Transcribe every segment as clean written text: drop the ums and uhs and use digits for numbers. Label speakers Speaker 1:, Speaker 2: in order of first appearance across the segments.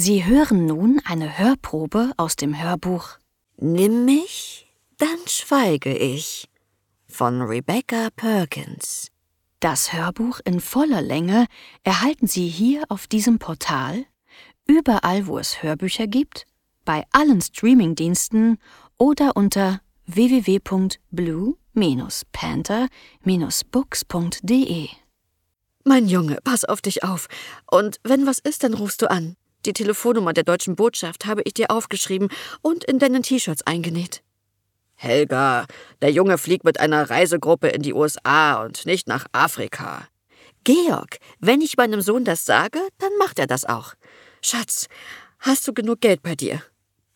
Speaker 1: Sie hören nun eine Hörprobe aus dem Hörbuch
Speaker 2: Nimm mich, dann schweige ich von Rebecca Perkins.
Speaker 1: Das Hörbuch in voller Länge erhalten Sie hier auf diesem Portal, überall wo es Hörbücher gibt, bei allen Streamingdiensten oder unter www.blue-panther-books.de.
Speaker 2: Mein Junge, pass auf dich auf. Und wenn was ist, dann rufst du an. Die Telefonnummer der Deutschen Botschaft habe ich dir aufgeschrieben und in deinen T-Shirts eingenäht. Helga, der Junge fliegt mit einer Reisegruppe in die USA und nicht nach Afrika. Georg, wenn ich meinem Sohn das sage, dann macht er das auch. Schatz, hast du genug Geld bei dir?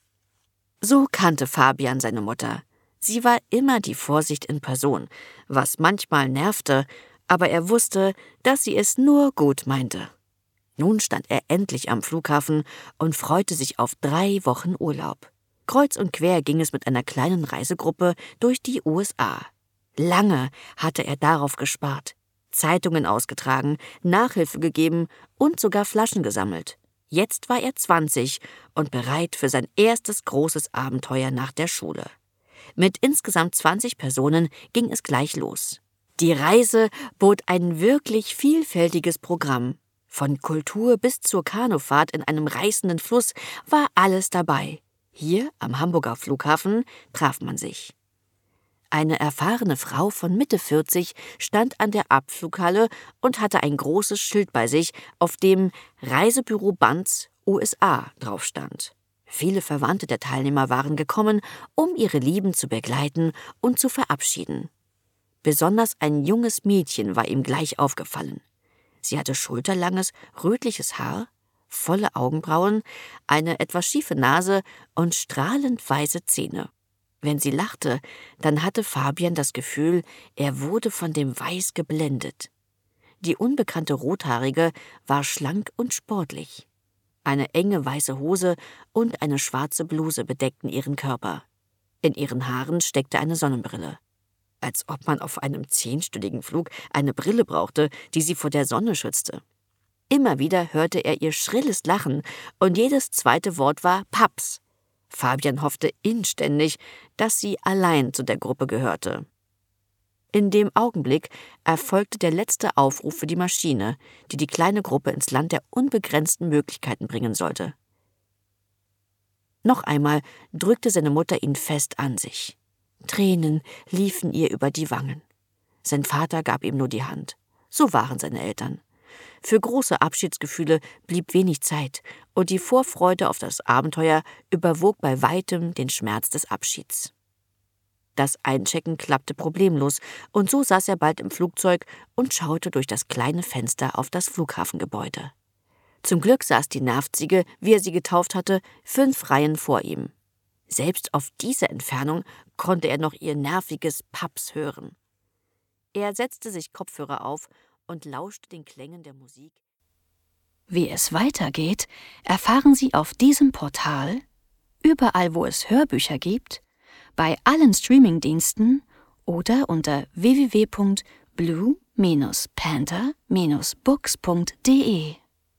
Speaker 2: So kannte Fabian seine Mutter. Sie war immer die Vorsicht in Person, was manchmal nervte, aber er wusste, dass sie es nur gut meinte. Nun stand er endlich am Flughafen und freute sich auf 3 Wochen Urlaub. Kreuz und quer ging es mit einer kleinen Reisegruppe durch die USA. Lange hatte er darauf gespart, Zeitungen ausgetragen, Nachhilfe gegeben und sogar Flaschen gesammelt. Jetzt war er 20 und bereit für sein erstes großes Abenteuer nach der Schule. Mit insgesamt 20 Personen ging es gleich los. Die Reise bot ein wirklich vielfältiges Programm. Von Kultur bis zur Kanufahrt in einem reißenden Fluss war alles dabei. Hier am Hamburger Flughafen traf man sich. Eine erfahrene Frau von Mitte 40 stand an der Abflughalle und hatte ein großes Schild bei sich, auf dem Reisebüro Banz USA drauf stand. Viele Verwandte der Teilnehmer waren gekommen, um ihre Lieben zu begleiten und zu verabschieden. Besonders ein junges Mädchen war ihm gleich aufgefallen. Sie hatte schulterlanges, rötliches Haar, volle Augenbrauen, eine etwas schiefe Nase und strahlend weiße Zähne. Wenn sie lachte, dann hatte Fabian das Gefühl, er wurde von dem Weiß geblendet. Die unbekannte Rothaarige war schlank und sportlich. Eine enge weiße Hose und eine schwarze Bluse bedeckten ihren Körper. In ihren Haaren steckte eine Sonnenbrille. Als ob man auf einem 10-stündigen Flug eine Brille brauchte, die sie vor der Sonne schützte. Immer wieder hörte er ihr schrilles Lachen und jedes zweite Wort war Paps. Fabian hoffte inständig, dass sie allein zu der Gruppe gehörte. In dem Augenblick erfolgte der letzte Aufruf für die Maschine, die die kleine Gruppe ins Land der unbegrenzten Möglichkeiten bringen sollte. Noch einmal drückte seine Mutter ihn fest an sich. Tränen liefen ihr über die Wangen. Sein Vater gab ihm nur die Hand. So waren seine Eltern. Für große Abschiedsgefühle blieb wenig Zeit und die Vorfreude auf das Abenteuer überwog bei weitem den Schmerz des Abschieds. Das Einchecken klappte problemlos und so saß er bald im Flugzeug und schaute durch das kleine Fenster auf das Flughafengebäude. Zum Glück saß die Nervziege, wie er sie getauft hatte, 5 Reihen vor ihm. Selbst auf diese Entfernung konnte er noch ihr nerviges Paps hören. Er setzte sich Kopfhörer auf und lauschte den Klängen der Musik.
Speaker 1: Wie es weitergeht, erfahren Sie auf diesem Portal, überall wo es Hörbücher gibt, bei allen Streamingdiensten oder unter www.blue-panther-books.de.